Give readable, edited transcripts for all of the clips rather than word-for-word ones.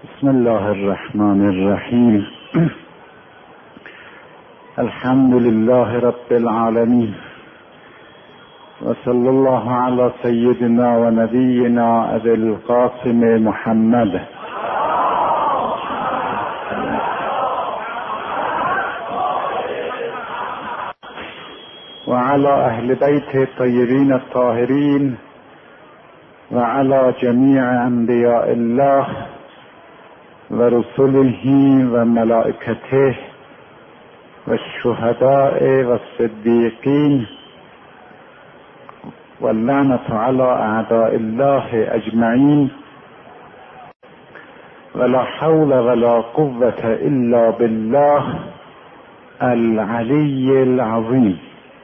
بسم الله الرحمن الرحیم. الحمد لله رب العالمین و صلی الله علی سیدنا و نبینا ابی القاسم محمد و علی اهل بیت الطاهرین الطاهرین و علی جمیع انبیاء الله و رسله و ملائکته و الشهداء و الصدیقین و اللعنة علی اعداء الله اجمعین ولا حول ولا قوة الا بالله العلی العظیم.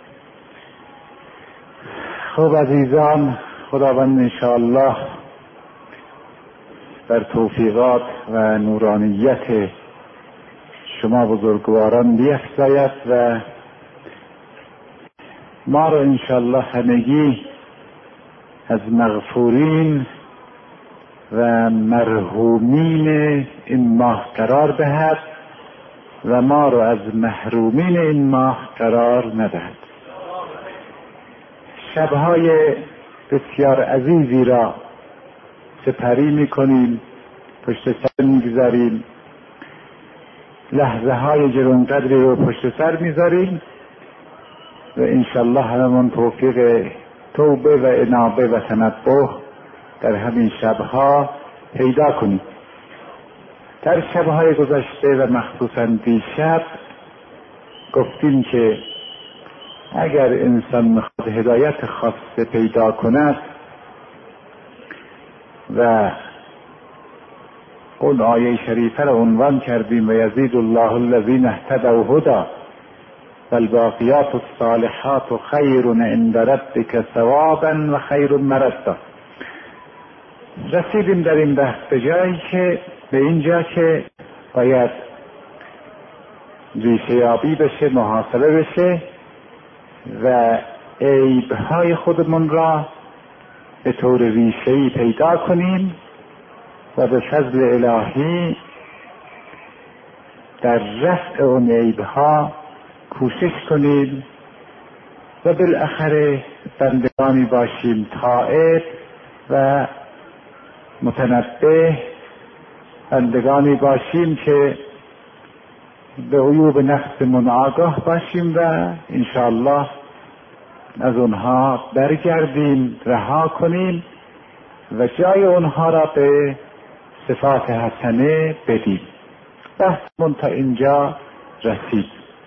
خب عزیزان، خداوند انشاءالله در توفیقات و نورانیت شما بزرگواران بیفزاید و ما رو انشاءالله همگی از مغفورین و مرحومین این ماه قرار دهد و ما رو از محرومین این ماه قرار ندهد. شبهای بسیار عزیزی را سپری میکنیم، پشت سر میگذاریم، لحظه های گرانقدری رو پشت سر میذاریم و انشالله همون توفیق توبه و انابه و تنبه در همین شبها پیدا کنیم. در شبهای گذشته و مخصوصا دیشب گفتیم که اگر انسان میخواد هدایت خاصه پیدا کند و اون آیه شریفه را عنوان کردیم و یزید الله الذین اهتدوا هدی والباقیات الصالحات خیر عند ربک ثوابا و خیر مردا. رسیدیم در این بحث به جایی که به اینجا که باید ریشه یابی بشه، محاسبه بشه و عیبهای خودمون را به طور ریشه‌ای پیدا کنیم و به فضل الهی در رفع اون عیبها کوشش کنیم و بالاخره بندگانی باشیم تائب و متنبه، بندگانی باشیم که به عیوب نفسمون آگاه باشیم و انشاءالله از اونها برگردیم، رها کنیم و جای اونها را به صفات حسنه بدیم. بحثمون تا اینجا رسید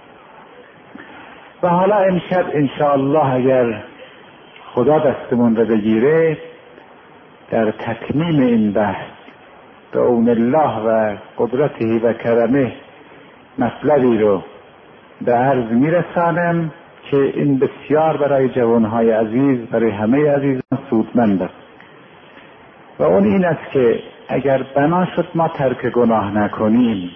و حالا امشب انشاءالله اگر خدا دستمون را بگیره در تکمیل این بحث به اون الله و قدرته و کرمه مطلبی رو به عرض میرسانم که این بسیار برای جوانهای عزیز، برای همه عزیزان سودمند است و اون این است که اگر بنا شد ما ترک گناه نکنیم،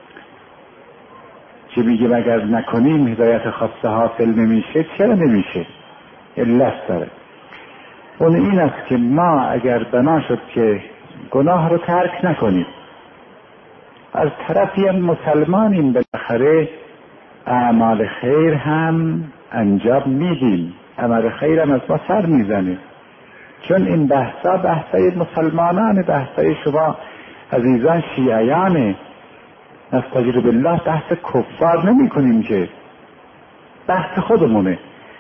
چی میگیم اگر نکنیم هدایت خاصه حاصل نمیشه؟ چرا نمیشه؟ علت داره. اون این است که ما اگر بنا شد که گناه رو ترک نکنیم، از طرفی هم مسلمانیم، بالاخره اعمال خیر هم انجام میدیم، عمل خیر هم از ما سر میزنه، چون این بحثا بحثای مسلمانان، بحثای شما عزیزان شیعیانه، نستجیر بالله بحث کفار نمی کنیم که، بحث خودمونه.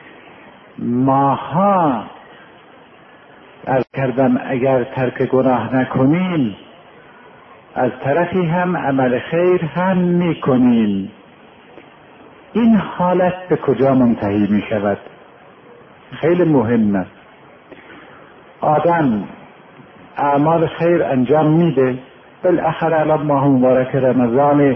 ماها عرض کردم اگر ترک گناه نکنیم از طرفی هم عمل خیر هم میکنیم. این حالت به کجا منتهی می شود؟ خیلی مهم است. آدم اعمال خیر انجام میده، بالاخره الان ماه مبارک رمضان،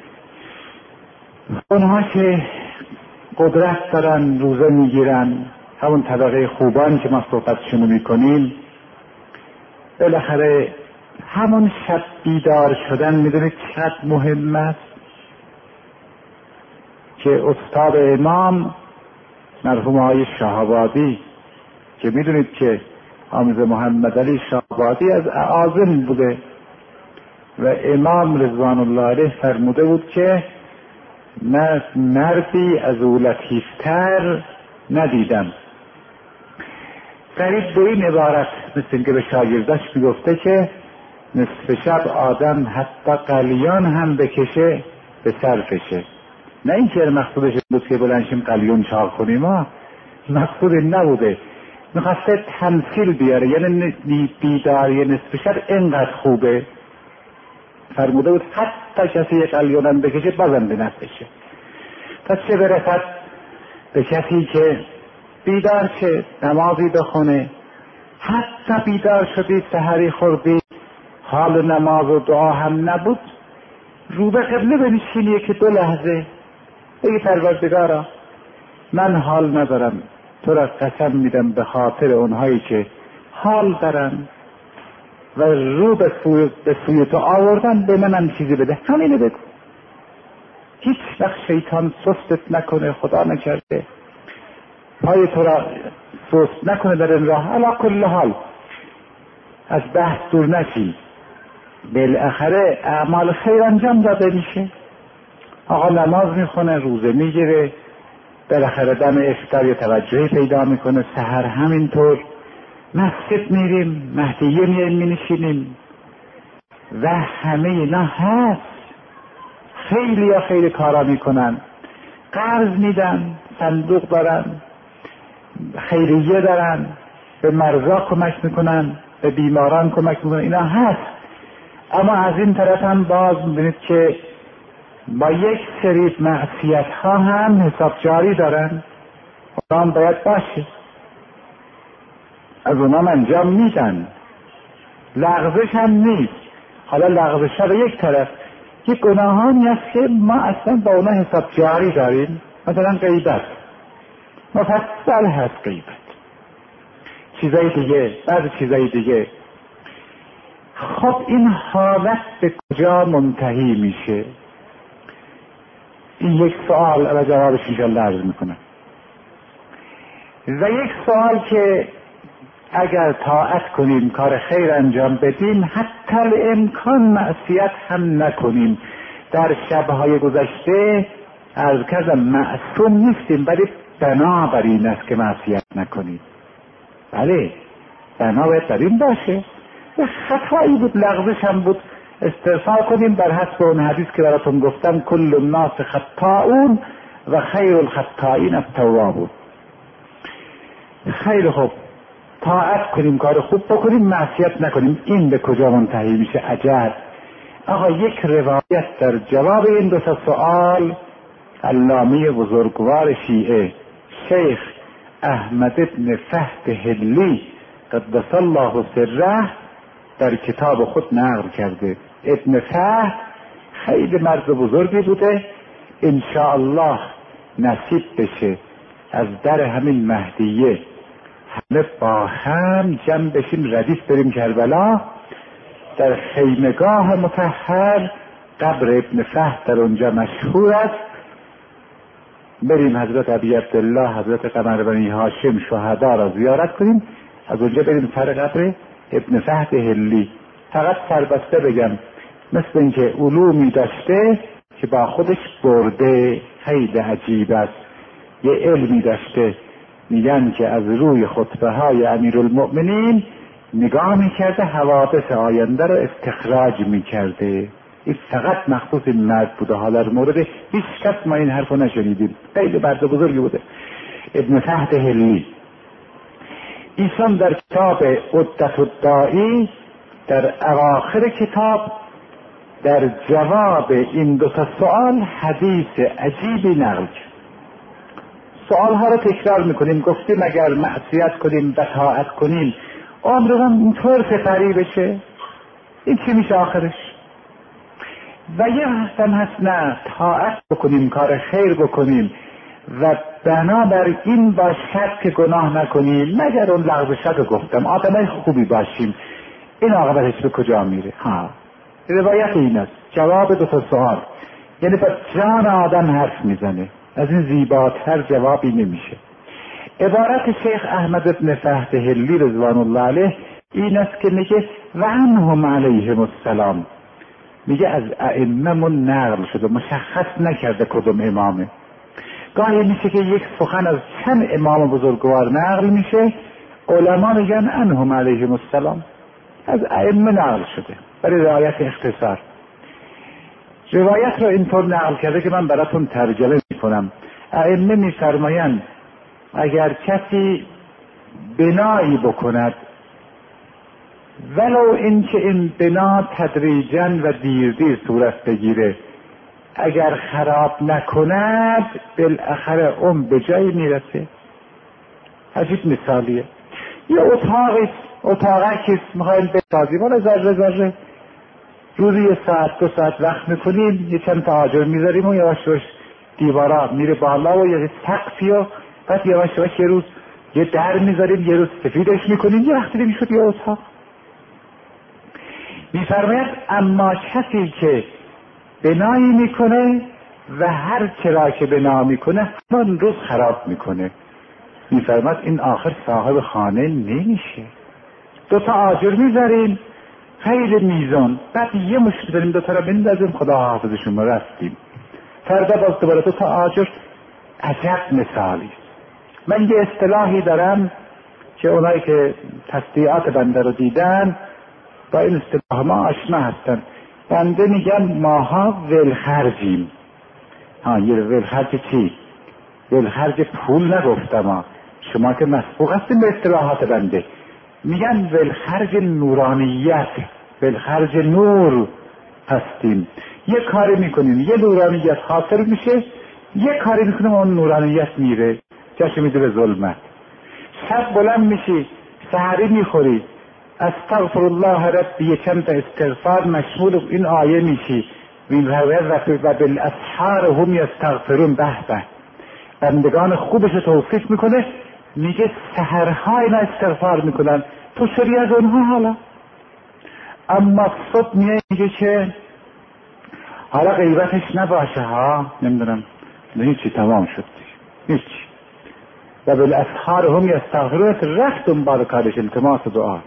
اونها که قدرت دارن روزه میگیرن، همون طبقه خوبان که ما صحبتشونو میکنیم، بالاخره همون شب بیدار شدن میدونید چقدر مهم است که استاد امام مرحوم آقای شاه‌آبادی که میدونید که حامد محمد علی شاه‌آبادی از اعاظم بوده و امام رضوان الله علیه فرموده بود که من مردی از او لطیفتر ندیدم. قریب به این عبارت مثل اینکه به شاگرداش میگفته که نصف شب آدم حتی قلیان هم بکشه به صرفشه. نه این که مقصودش بود که بلنشیم قلیون چاق کنیم، مقصود این نبوده. میخواسته تمثیل بیاره، یعنی بیداری نصف شب اینقدر خوبه، فرموده بود حتی کسی یک قلیون هم بکشه بازم به نفعشه. پس چه برسد به کسی که بیدار شه، نمازی بخونه، حتی بیدار شدی سحری خوردی حال نماز و دعا هم نبود، رو به قبله بنشینی که 2 لحظه بگی پروردگارا من حال ندارم، تو را قسم میدم به خاطر اونهایی که حال دارن و رو به سوی تو آوردن به منم چیزی بده، همینه بگو. هیچ وقت شیطان سستت نکنه، خدا نکرده پای تو را سست نکنه در این راه. علی کل حال از بحث دور نشین، بالاخره اعمال خیر انجام داده میشه. آقا نماز میخونه، روزه میگیره، بالاخره دم افطار یه توجهی پیدا میکنه، سحر همینطور، مسجد میریم، مهدیه میریم مینشینیم و همه اینا هست. خیلی کارا میکنن، قرض میدن، صندوق دارن، خیریه دارن، به مرضا کمک میکنن، به بیماران کمک میکنن، اینا هست. اما از این طرف هم باز میبینید که با یک سری معصیت ها هم حساب جاری دارن، اونام باید باشه، از اونام انجام میدن، لغزش هم نیست. حالا لغزش ها به یک طرف، یک گناهانی هست که ما اصلا با اونا حساب جاری داریم، مثلا غیبت مفصل هست، غیبت، چیزای دیگه، بعضی چیزای دیگه. خب این حالت به کجا منتهی میشه؟ این یک سوال و جوابش انشاءالله عرض میکنم. و یک سوال که اگر طاعت کنیم، کار خیر انجام بدیم، حتی امکان معصیت هم نکنیم. در شبهای گذشته عرض کردم معصوم نیستیم، ولی بنابر این است که معصیت نکنیم. بله بنابر بر این باشه، یه خطایی بود، لغزش هم بود، استغفار کنیم بر حسب اون حدیث که براتون گفتم، کل الناس خطاؤون و خیر الخطائین التوابون. خیلی خوب، طاعت کنیم، کار خوب بکنیم، معصیت نکنیم. این به کجا منتهی میشه؟ عجب. آقا یک روایت در جواب این 2 سوال، علامه بزرگوار شیعه شیخ احمد بن فهد هلی قدس الله سره در کتاب خود نقل کرده. ابن فهد خیلی مرد بزرگی بوده، انشاءالله نصیب بشه از در همین مهدیه همه با هم جمع بشیم، ردیف بریم کربلا، در خیمگاه مطهر قبر ابن فهد در اونجا مشهور است، بریم حضرت ابی عبدالله، حضرت قمر بنی هاشم شهدا را زیارت کنیم، از اونجا بریم سر قبر ابن فهد هلی. فقط سربسته بگم، مثل اینکه علومی داشته که با خودش برده، خیلی عجیب است. یه علمی داشته، میگن که از روی خطبه های امیرالمؤمنین نگاه میکرده، حوادث آینده رو استخراج میکرده. این فقط مخصوص این مرد بوده، حالا در مورد هیچ کس ما این حرفو نشنیدیم. خیلی مرد بزرگی بوده ابن فهد هلی. ایشان در کتاب عدت الداعی در اواخر کتاب در جواب این 2 سوال حدیث عجیبی نقل کرد. سوال ها رو تکرار میکنیم، گفتیم اگر معصیت کنیم و طاعت کنیم عمرمون اینطور سپری بشه، این چی میشه آخرش؟ و یه حسن هست نه، طاعت بکنیم، کار خیر بکنیم و بنابر این با شرط که گناه نکنیم، مگر اون لغزشات رو گفتم، آدمای خوبی باشیم. این عاقبتش به کجا میره؟ روایت این است، جواب 2 سوال، یعنی با جان آدم حرف میزنه، از این زیباتر جوابی نمیشه. عبارت شیخ احمد بن فهد هلی رضوان الله علیه این است که میگه و عنهم علیهم السلام، میگه از ائمه‌مون نقل شده، مشخص نکرده کدوم امامه. گاهی میشه که یک سخن از چند امام بزرگوار نقل میشه، علما میگن عنهم علیهم السلام، از ائمه نقل شده برای رعایت اختصار. روایت رو اینطور نقل کرده که من براتون ترجمه میکنم. ائمه میفرمایند اگر کسی بنایی بکند، ولو اینکه این بنا تدریجاً و دیر دیر صورت بگیره، اگر خراب نکند بالاخره اون به جایی میرسه. عجیب مثالیه. یه اتاقی میخوایم بسازیم، ولی ذره روزی 1 ساعت 2 ساعت وقت میکنیم، یه چند تا آجر میذاریم و یواش یواش دیوارا میره بالا و یه سقفی و بعد یواش یواش یه روز یه در میذاریم، یه روز سفیدش میکنیم، یه وقتی میشد یه اتاق. میفرماید اما کسی که بنایی میکنه و هر چرا که بنا میکنه همون روز خراب میکنه، میفرماید این آخر صاحب خانه نمیشه. 2 تا آجر میذاریم خیلی میزان، بعد یه مشت داریم 2 تا رو بندازیم، خدا حافظشون ما رفتیم، فردا باز دوباره 2 تا آجر. عجب مثالی. من یه اصطلاحی دارم که اونایی که تصدیعات بنده رو دیدن با این اصطلاح ما آشنا هستن. بنده میگم ماها ولخرجیم. یه ولخرج چی؟ ولخرج پول نگفتم، شما که مسبوق هستیم به اصطلاحات بنده. میگن ولخرج نورانیت، ولخرج نور هستیم. یه کاری میکنیم یه نورانیت حاصل میشه، یه کاری میکنیم اون نورانیت میره جاش میده به ظلمت. شب بلند میشی سحری میخوری استغفر الله ربی، چند تا استغفار مشمول این آیه میشی و بالاسحار هم یستغفرون. به به، بندگان خوبش توصیف میکنه، میگه سحرها اینا استغفار میکنن، تو شدی از اونها. حالا اما صبح میگه که حالا غیبتش نباشه نمیدونم هیچی، تمام شد هیچی. و بالاسحار هم یستغفرون، رفت دنبال کارش، التماس دعا.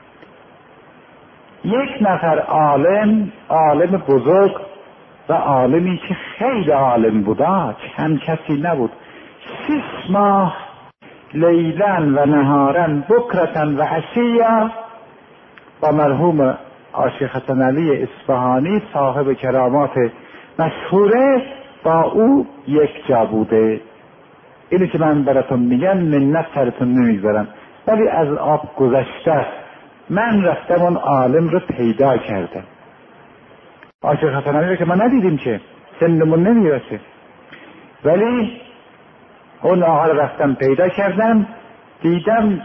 یک نفر عالم بزرگ و عالمی که خیلی عالم بودا، چند کسی نبود، 6 ماه لیلن و نهارن بکرتن و عشیا با مرحوم عاشق حسن علی اصفهانی صاحب کرامات مشهوره با او یک جا بوده. اینی که من براتون میگم منت سرتون نمیذارم، ولی از آب گذشته. من رفتم اون عالم رو پیدا کردم. عاشق حسن علی رو که ما ندیدیم، که سنمون نمیرسه، ولی اون آقا رو رفتم پیدا کردم، دیدم،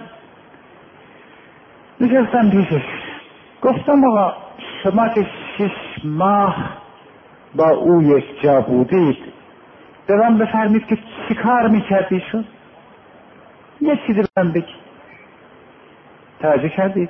نشستم پیشش، گفتم آقا شما که 6 ماه با او یک جا بودید، به من بفرمید که چی کار میکردی شد؟ یه چیزی به من بگی. توجه کردید؟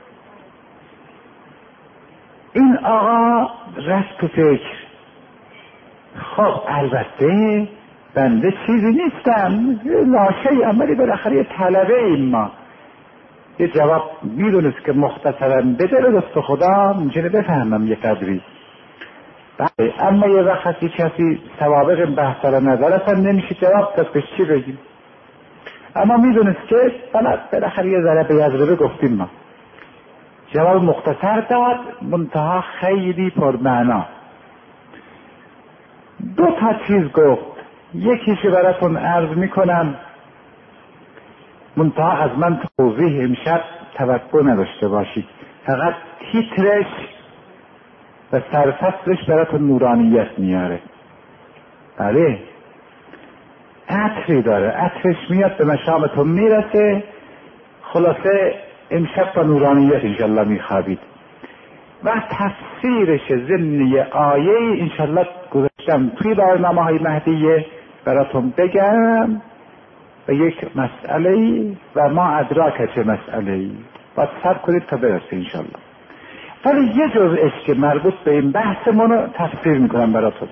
این آقا رفت تو فکر. خب البته بنده چیزی نیستم، لاشه ام، ولی بالاخره یه طلبه ایم ما. یه جواب میدونست که مختصرا بده به دست خدا ممکنه بفهمم یه قدری. بله، اما یه وقت کسی سوابق بحث را نظر اصلا نمیشه جواب داد که چی بگیم. اما میدونست که بالاخره یه ذره به یزربه گفتیم ما. جواب مختصر داد، منتها خیلی پرمعنا. 2 تا چیز گفت، یکیشو براتون عرض میکنم، منتها از من توضیح امشب توقع نداشته باشید، فقط تیترش و سرفصلش براتون نورانیت میاره. بله، عطری داره، عطرش میاد به مشامتون میرسه. خلاصه امشب با نورانیت انشالله میخوابید. و تفسیرش ضمنی آیه انشالله گذاشتم توی برنامه های مهدیه براتون بگم، و یک مسئله و ما ادراک چه مسئله باید صبر کنید تا برسه انشالله. ولی یه جزءش که مربوط به این بحثمون رو تفسیر میکنم براتون.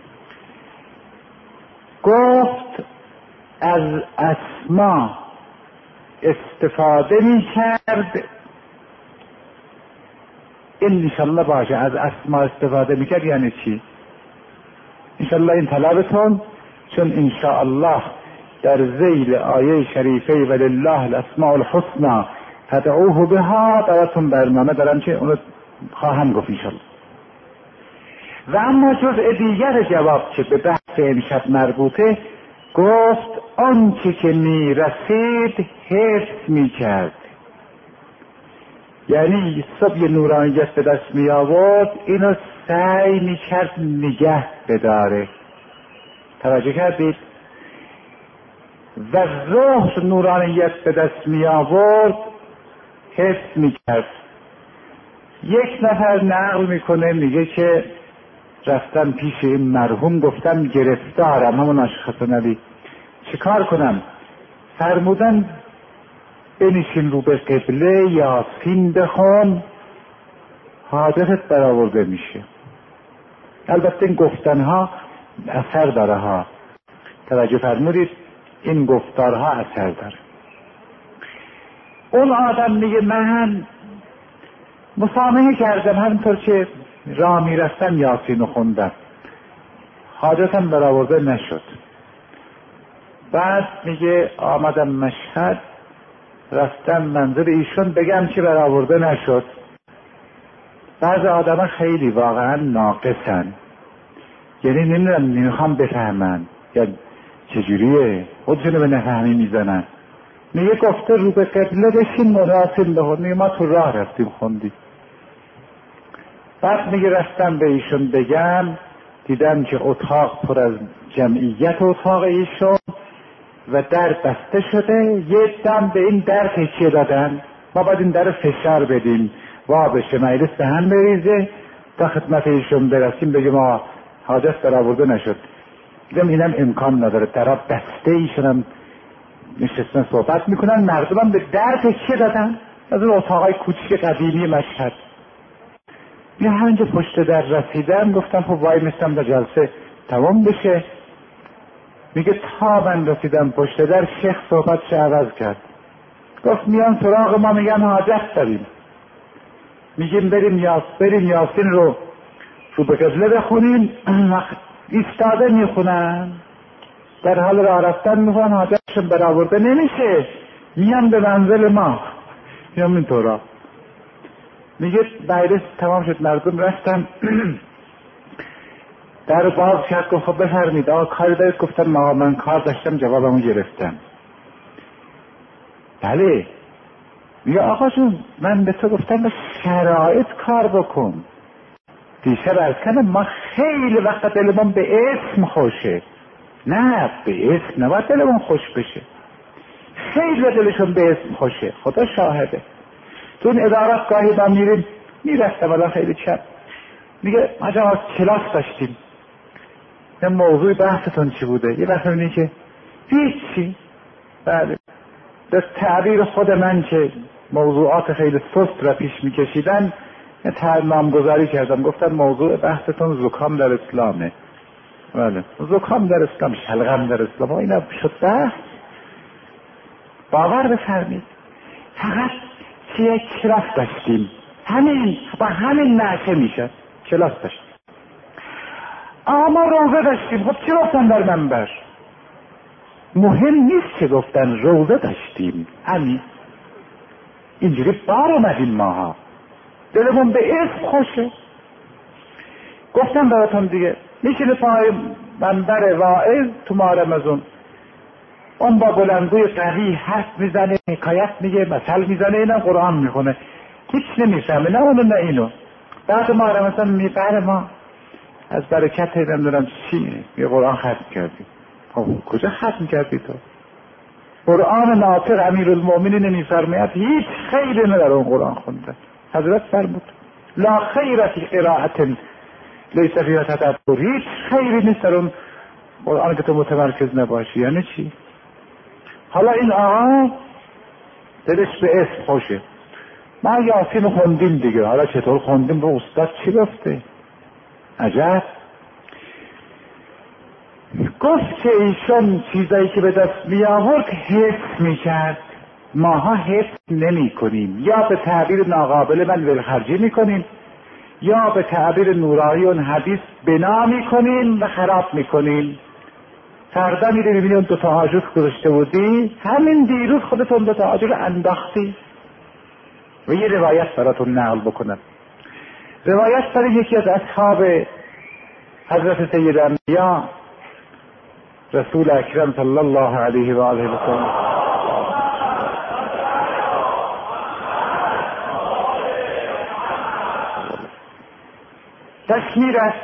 گفت از اسما استفاده میکرد این انشالله باشه، از اسما استفاده میکرد یعنی چی؟ انشالله این طلبتون، چون انشاءالله در ذیل آیه شریفه ولله الاسماء الحسنى فدعوه بها براتون برنامه دارم که اونو خواهم گفت انشالله. و اما جزء دیگر جواب که به بحث امشب مربوطه، گفت آنچه که میرسید حفظ میکرد. یعنی صبح نورانیت به دست می آورد، اینو سعی میکرد نگه بداره. توجه کردید؟ و ظهر نورانیت به دست می آورد، حفظ میکرد. یک نفر نقل میکنه میگه که رفتم پیش این مرحوم، گفتم گرفتارم، همون عاشق نبی، چیکار کنم؟ فرمودن بنشین رو به قبله، یاسین بخون، حاجتت برآورده میشه. البته این گفتنها اثر داره ها، توجه فرمودید، این گفتارها اثر داره. اون آدم میگه من مسامحه کردم، همینطور که راه میرفتم یاسین خوندم، حاجتم برآورده نشد. بعد میگه آمدم مشهد، رفتم منزل ایشون بگم که برآورده نشد. بعضی آدم خیلی واقعا ناقصن، یعنی نمیخوام بفهمن یا چجوریه، خودشونو به نفهمی میزنن. میگه گفته رو به قبله بشین مراسم بخون، میگه ما تو راه رفتیم خوندیم. بعد میگه رفتم به ایشون بگم، دیدم که اتاق پر از جمعیت اتاق ایشون و در بسته شده، یه دم به این در تکیه دادن، ما باید این در فشار بدیم وا بشه، مجلس به هم بریزه تا خدمت ایشون برسیم بگیم ما حاجت برآورده نشد. دیدم اینم امکان نداره، درا بسته، ایشون هم نشستن صحبت میکنن، مردم به در تکیه دادن. از اون اتاقای کوچیک قدیمی مشهد. یه همینجا پشت در رسیدم، گفتم خب وای میستم در جلسه تمام بشه. میگه تا من رسیدم پشت در، شیخ صحبتش عوض کرد، گفت میان سراغ ما میگن حاجت داریم، میگیم بریم یاسین رو به قبله بخونیم، ایستاده میخونن، در حال راه رفتن میخونن، حاجتشون برآورده نمیشه، میان به منزل ما، میان اینطورا. میگه بعدش تمام شد، مردم رفتن، در باز کرد، گفت خب بفرمید آقا کاری دارید؟ گفتم ما من کار داشتم، جوابمو گرفتم. بله. میگه آقا جون من به تو گفتم به شرایط کار بکن. دیشب از کنم ما خیلی وقت دلمون به اسم خوشه. نه به اسم نباید دلمون خوش بشه، خیلی دلشون به اسم خوشه، خدا شاهده. تو این ادارات گاهی با میرفتم الان خیلی چند، میگه ما جا کلاس داشتیم، این موضوع بحثتون چی بوده؟ یه وقت میگه که هیچی. بله، به تعبیر خود من که موضوعات خیلی سست را پیش میکشیدن نامگذاری کردم، گفتم موضوع بحثتون زکام در اسلامه. بله، زکام در اسلام، شلغم در اسلام، اینا شد بحث. باور بفرمید فقط که یک کلاس داشتیم، همین با همین نعشه میشد کلاس داشتیم. اما روزه داشتیم، خب چی گفتن در منبر؟ مهم نیست که گفتن، روزه داشتیم، همین. اینجوری بار اومدیم ماها، دلمون به اسم خوشه. گفتم براتون دیگه، میشینه پای منبر واعظ تو ماه رمضان، اون با بلندگوی قوی حرف میزنه، حکایت میگه، مثل میزنه، اینم قرآن میخونه، هیچ نمیفهمه، نه اونو نه اینو. بعد ما رمضان میبره، ما از برکت نمیدونم چی یه قرآن ختم کردیم. خب کجا ختم کردی تو؟ قرآن ناطق امیرالمؤمنین نمیفرماید هیچ خیلی نداره اون قرآن خونده. حضرت فرمود لا خیر فی قراءة لیس فیها تدبر، هیچ خیری نیست در اون قرآن که تو متمرکز نباشی. یعنی چی؟ حالا این آقا دلش به اسم خوشه، ما یاسین خوندیم دیگه، حالا چطور خوندیم؟ به استاد چی گفته؟ عجب. گفت که ایشون چیزایی که به دست می آورد حفظ می کرد، ماها حفظ نمی کنیم، یا به تعبیر ناقابل من ولخرجی می کنیم، یا به تعبیر نورانی اون حدیث بنا میکنین و خراب میکنین. فردا میره میبینی اون دوتا آجر گذاشته بودی، همین دیروز خودتون دوتا آجر انداختی. و یه روایت براتون نقل بکنم. روایت برای یکی از اصحاب حضرت سید انبیا رسول اکرم صلی الله علیه و آله و سلم تشمیر است.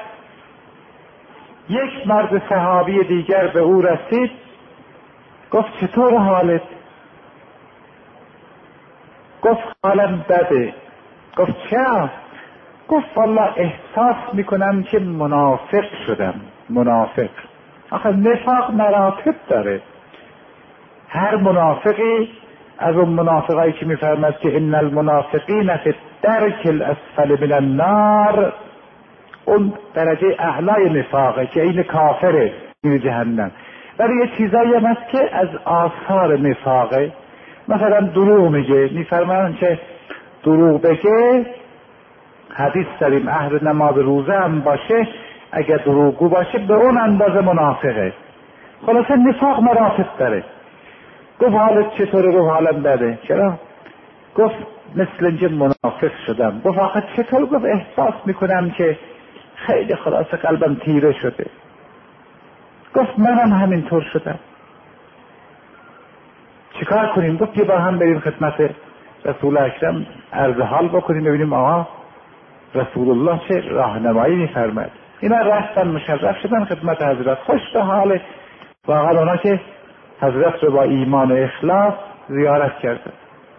یک مرد صحابی دیگر به او رسید، گفت چطور حالت؟ گفت حالم بده. گفت چرا؟ گفت والله احساس میکنم که منافق شدم. منافق، آخه نفاق مراتب داره. هر منافقی از اون منافقایی که میفرماد که ان المنافقین فی الدرک الاسفل من النار، اون درجه اعلای نفاقه که این کافره میره جهنم. ولی یه چیزایی هم هست که از آثار نفاقه. مثلا دروغ میگه، میفرمان که دروغ بگه، حدیث داریم اهل نماز روزه هم باشه اگر دروغگو باشه به اون اندازه منافقه. خلاصه نفاق مراتب داره. گفت حالت چطوره؟ گفت حالم بده. چرا؟ گفت مثل اینکه منافق شدم. گفت آخه چطور؟ گفت احساس میکنم که خیلی خلاصه قلبم تیره شده. گفت منم همینطور شدم. چیکار کنیم؟ گفت یه با هم بریم خدمت رسول اکرم عرض حال بکنیم ببینیم آقا رسول الله چه راهنمایی میفرماید. اینا رفتن مشرف شدن خدمت حضرت، خوش به حال واقعا اونا که حضرت رو با ایمان و اخلاص زیارت کردن.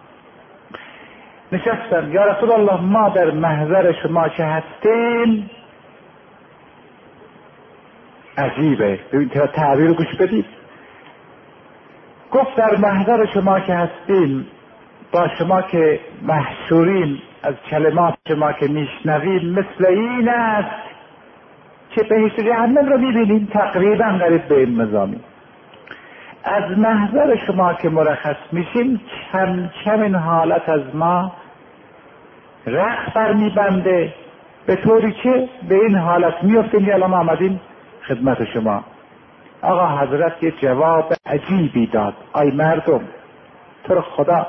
نشستن، یا رسول الله ما در محضر شما که هستیم، عجیبه ببین تعبیر رو گوش بدید. گفت در محضر شما که هستیم، با شما که محشورین، از کلمات شما که میشنویم مثل این است که بهشت جهنم رو میبینیم، تقریبا قریب به این مضامین. از محضر شما که مرخص میشیم کم کم این حالت از ما رخ بر میبنده، به طوری که به این حالت میفتیم. الان ما آمدیم خدمت شما. آقا حضرت یه جواب عجیبی داد. آی مردم، تو رو خدا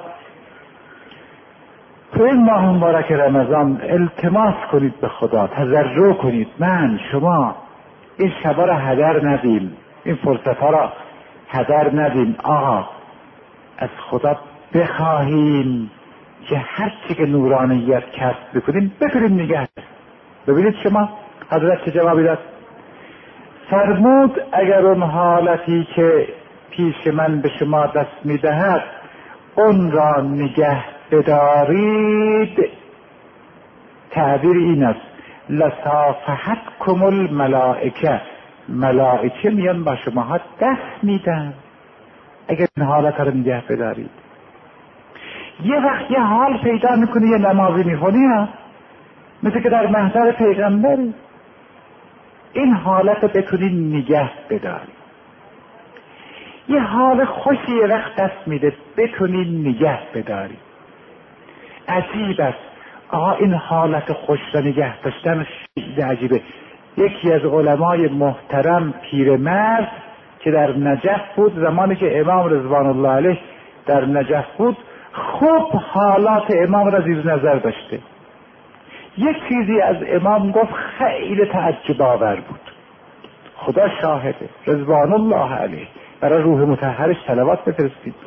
تو این ماه مبارک رمضان التماس کنید به خدا، تضرع کنید من شما این شبا را هدر ندیم، این فرصت ها را هدر ندیم. آقا از خدا بخواهیم که هر چی که نورانیت کسب بکنیم نگه. ببینید شما حضرت چه جوابی داد. فرمود اگر اون حالتی که پیش من به شما دست میدهد اون را نگه بدارید، تعبیر این است لصافحتکم الملائکه، ملائکه میان با شما دست میدن اگر این حالت رو نگه بدارید. یه وقت یه حال پیدا میکنی یه نمازی میخونی مثل که در محضر پیغمبری، این حالت رو بتونی نگه بداری. یه حال خوشی یه وقت دست میده بتونی نگه بداری. عجیب است. این حالت خوش را نگه داشتن خیلی عجیبه. یکی از علمای محترم پیرمرد که در نجف بود، زمانی که امام رضوان الله علیه در نجف بود، خوب حالات امام را زیر نظر داشته. یک چیزی از امام گفت خیلی تعجب آور بود. خدا شاهده، رضوان الله علیه. برای روح مطهرش صلوات بفرستید.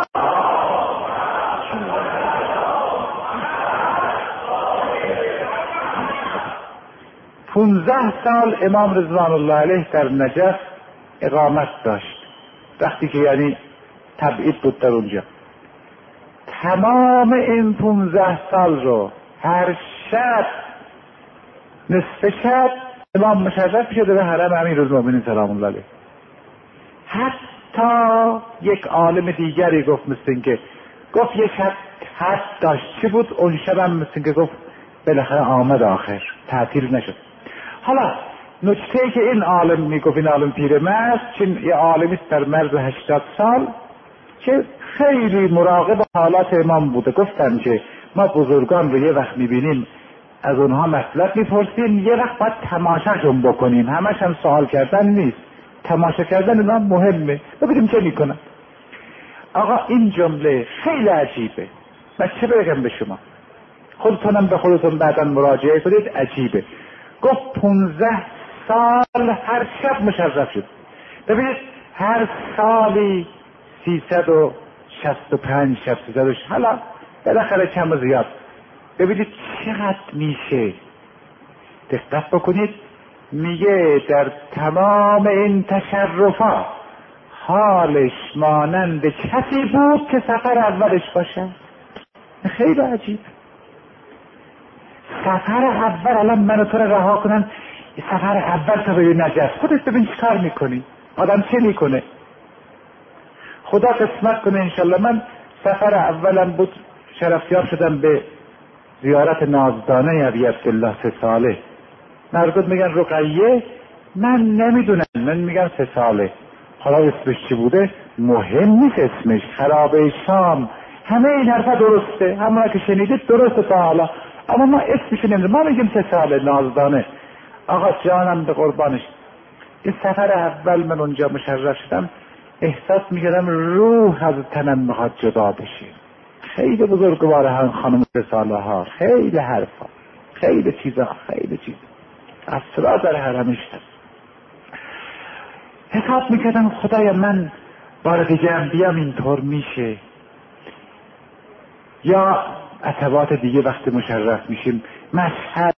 15 سال امام رضوان الله علیه در نجف اقامت داشت، وقتی که یعنی تبعید بود در اونجا. تمام این 15 سال رو هر شب نصف شب امام مشرف شده به حرم امیرالمومنین سلام الله علیه. حتی یک عالم دیگری گفت مثل این که گفت یک شب حد داشت. چی بود؟ اون شب هم مثل این که گفت بالاخره آمد آخر، تعطیل نشد. حالا نکته که این عالم میگفت، این عالم پیرمرد، چون یه عالمی است در مرز 80 سال که خیلی مراقب حالات امام بوده، گفتن که ما بزرگان رو یه وقت میبینیم از اونها مطلب میپرسیم، یه وقت باید تماشاشون بکنیم، همش هم سوال کردن نیست، تماشا کردن اینا مهمه، ببینیم چه میکنن. آقا این جمله خیلی عجیبه، من چه بگم به شما، خودتونم به خودتون بعدا مراجعه کنید. عجیبه. گفت 15 سال هر شب مشرف شد. ببینید هر سالی 365 شب، 300 حالا بالاخره کم و زیاد. ببینید چقدر میشه. دقت بکنید، میگه در تمام این تشرفات حالش مانند کسی بود که سفر اولش باشه. خیلی عجیب. سفر اول، الان منو تو رها کنن سفر اول تا به نجف، خودت ببین چی کار میکنی، آدم چه میکنه. خدا قسمت کنه انشالله. من سفر اولم بود، شرفتیاب شدم به زیارت نازدانه ابی عبدالله 3 ساله. مردم میگن رقیه، من نمیدونم، من میگم 3 ساله. حالا اسمش چی بوده مهم نیست، اسمش خرابه شام، همه این حرفا درسته، همون که شنیدید درسته تا حالا، اما ما اسمش نمیدونم. ما میگیم 3 ساله نازدانه. آقا جانم به قربانش، این سفر اول من اونجا مشرف شدم، احساس میکردم روح از تنم میخواد جدا بشه. خیلی بزرگواره هم خانم 3 ساله ها، خیلی حرفا، خیلی چیزا، خیلی چیزا اسرار در حرمش هست. حساب میکردم خدایا من بار دیگه هم بیام اینطور میشه، یا عتبات دیگه وقت مشرف میشیم مشهد